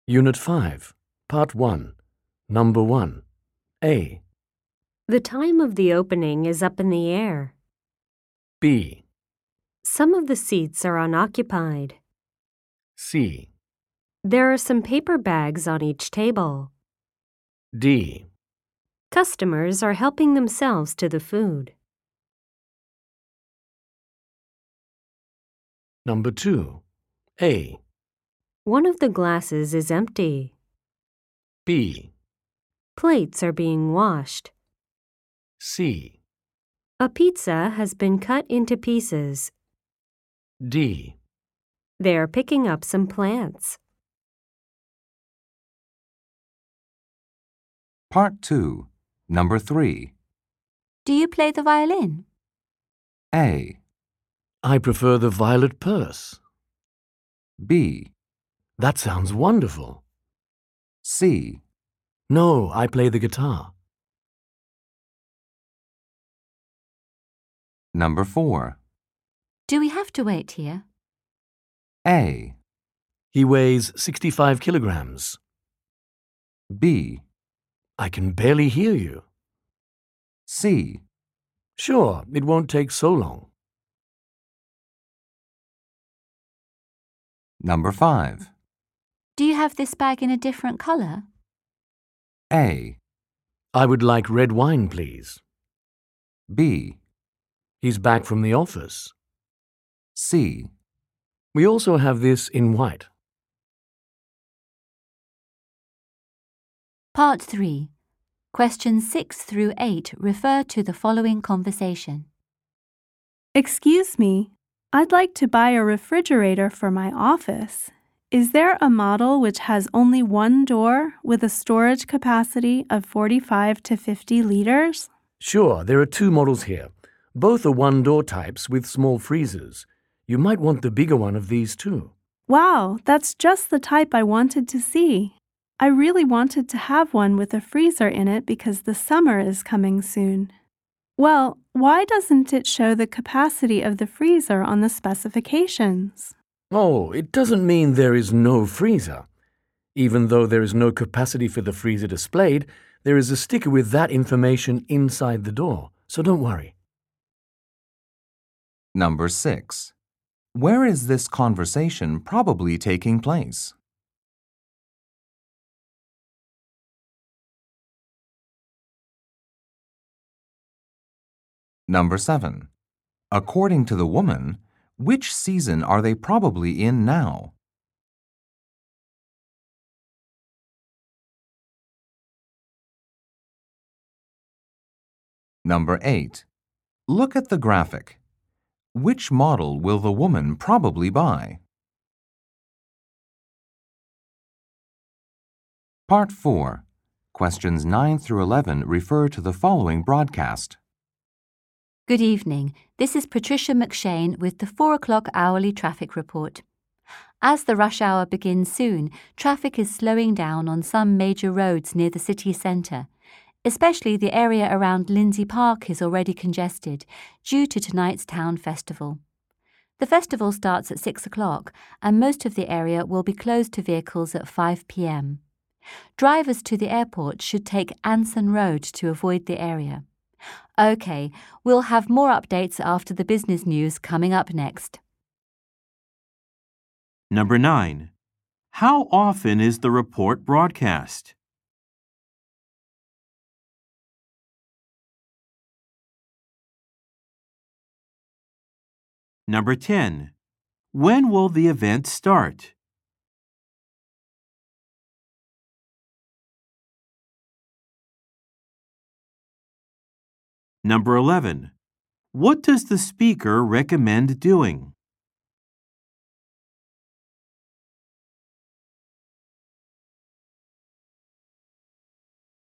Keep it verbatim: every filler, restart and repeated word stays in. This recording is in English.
Unit five, Part one, Number one. A. The time of the opening is up in the air. B. Some of the seats are unoccupied. C. There are some paper bags on each table. D. Customers are helping themselves to the food. Number two. A. One of the glasses is empty. B. Plates are being washed. C. A pizza has been cut into pieces. D. They are picking up some plants. Part two, Number three. Do you play the violin? A. I prefer the violet purse. B. That sounds wonderful. C. No, I play the guitar. Number four. Do we have to wait here? A. He weighs sixty-five kilograms. B. I can barely hear you. C. Sure, it won't take so long. Number five. Do you have this bag in a different color? A. I would like red wine, please. B. He's back from the office. C. We also have this in white. Part three. Questions six through eight refer to the following conversation. Excuse me, I'd like to buy a refrigerator for my office. Is there a model which has only one door with a storage capacity of forty-five to fifty liters? Sure, there are two models here. Both are one-door types with small freezers. You might want the bigger one of these too. Wow, that's just the type I wanted to see. I really wanted to have one with a freezer in it because the summer is coming soon. Well, why doesn't it show the capacity of the freezer on the specifications? Oh, it doesn't mean there is no freezer. Even though there is no capacity for the freezer displayed, there is a sticker with that information inside the door, so don't worry. Number six. Where is this conversation probably taking place? Number seven. According to the woman, which season are they probably in now? Number eight. Look at the graphic. Which model will the woman probably buy? Part four. Questions nine through eleven refer to the following broadcast. Good evening. This is Patricia McShane with the four o'clock hourly traffic report. As the rush hour begins soon, traffic is slowing down on some major roads near the city centre. Especially the area around Lindsay Park is already congested due to tonight's town festival. The festival starts at six o'clock and most of the area will be closed to vehicles at five p m. Drivers to the airport should take Anson Road to avoid the area. OK, we'll have more updates after the business news coming up next. Number nine. How often is the report broadcast? Number ten. When will the event start? Number eleven. What does the speaker recommend doing?